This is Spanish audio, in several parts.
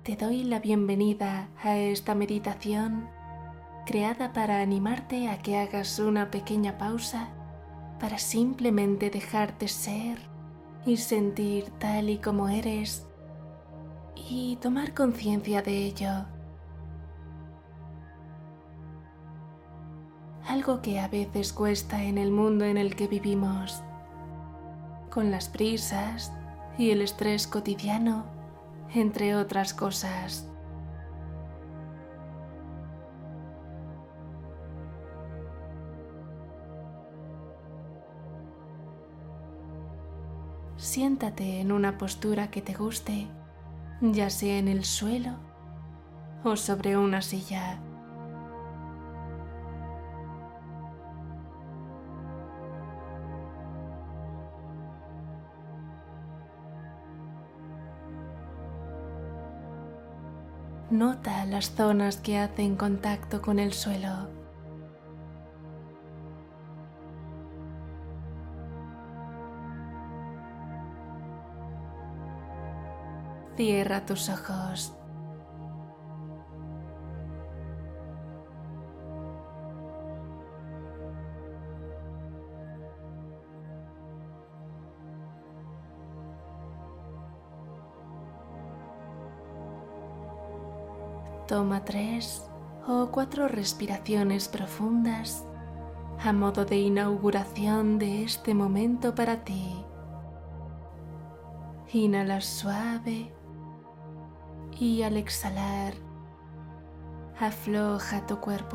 Te doy la bienvenida a esta meditación creada para animarte a que hagas una pequeña pausa para simplemente dejarte ser y sentir tal y como eres y tomar conciencia de ello. Algo que a veces cuesta en el mundo en el que vivimos, con las prisas y el estrés cotidiano, entre otras cosas. Siéntate en una postura que te guste, ya sea en el suelo o sobre una silla. Nota las zonas que hacen contacto con el suelo. Cierra tus ojos. Toma 3 o 4 respiraciones profundas a modo de inauguración de este momento para ti. Inhala suave y al exhalar, afloja tu cuerpo.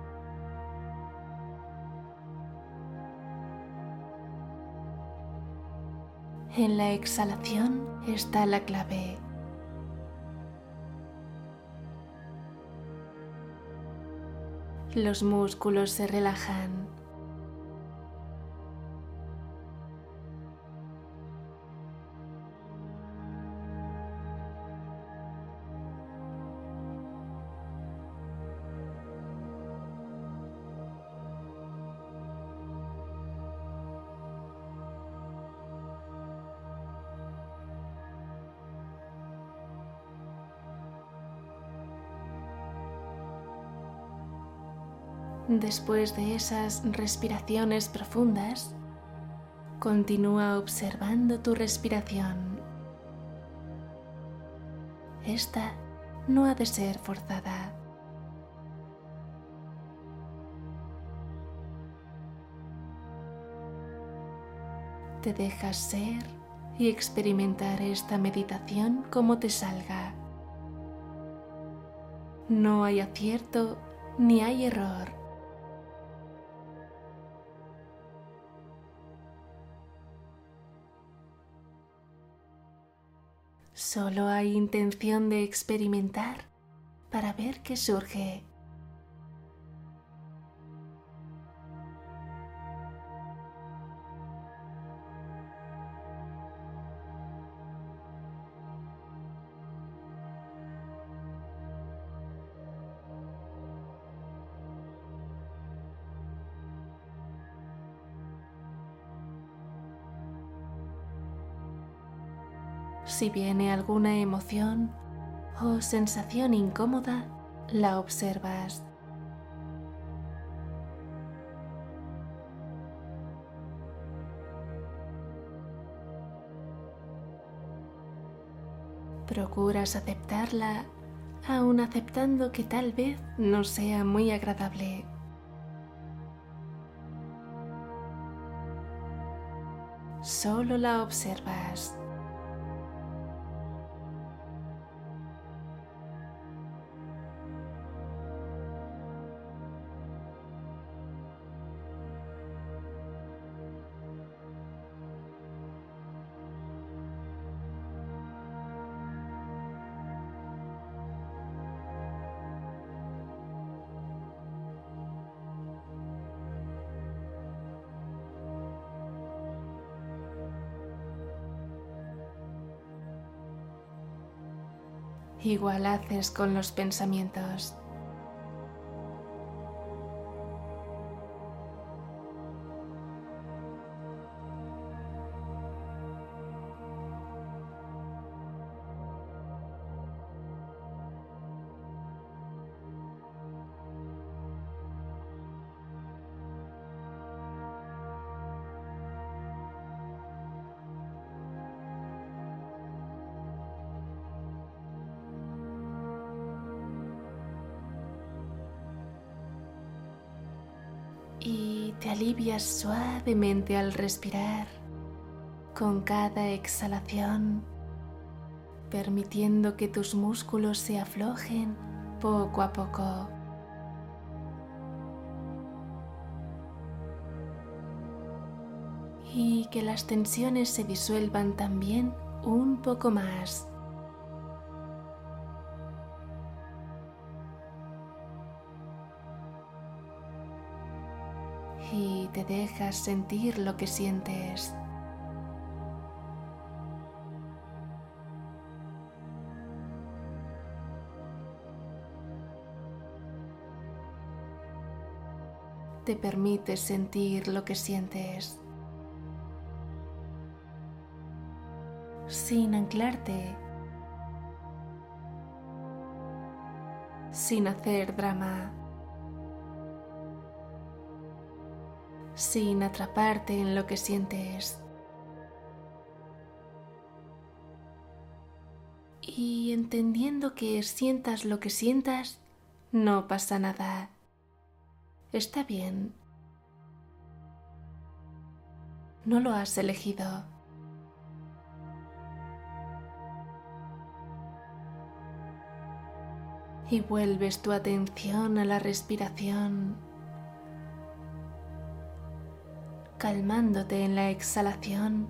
En la exhalación está la clave. Los músculos se relajan. Después de esas respiraciones profundas, continúa observando tu respiración. Esta no ha de ser forzada. Te dejas ser y experimentar esta meditación como te salga. No hay acierto ni hay error. Solo hay intención de experimentar para ver qué surge. Si viene alguna emoción o sensación incómoda, la observas. Procuras aceptarla, aun aceptando que tal vez no sea muy agradable. Solo la observas. Igual haces con los pensamientos. te alivias suavemente al respirar con cada exhalación, permitiendo que tus músculos se aflojen poco a poco. Y que las tensiones se disuelvan también un poco más. Y te dejas sentir lo que sientes. Te permites sentir lo que sientes sin anclarte, sin hacer drama, sin atraparte en lo que sientes. Y entendiendo que sientas lo que sientas, no pasa nada. Está bien. No lo has elegido. Y vuelves tu atención a la respiración, calmándote en la exhalación,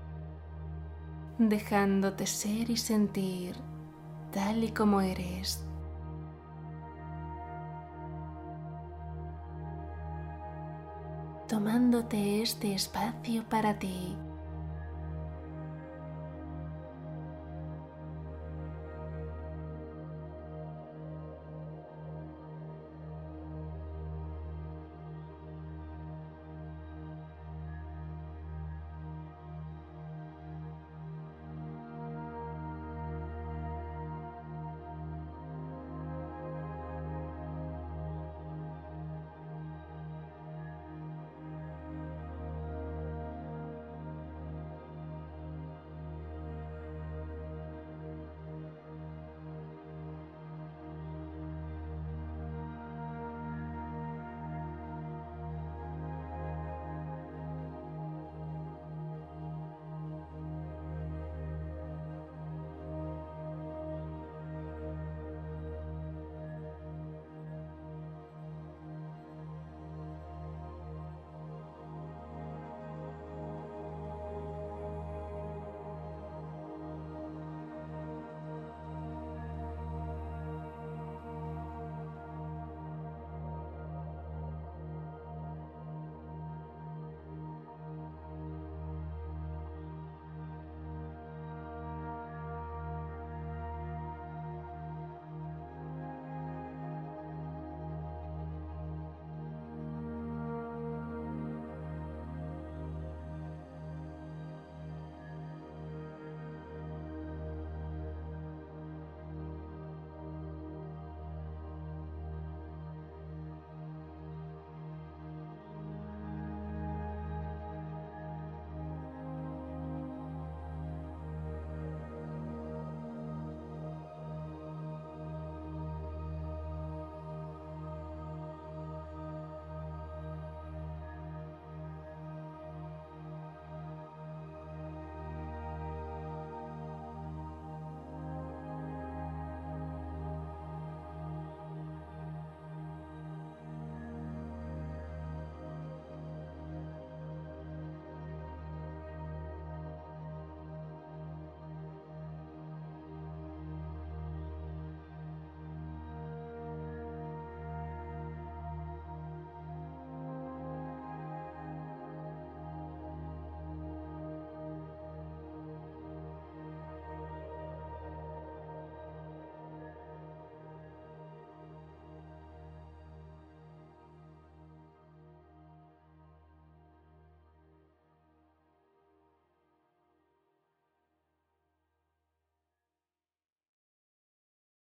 dejándote ser y sentir tal y como eres. Tomándote este espacio para ti.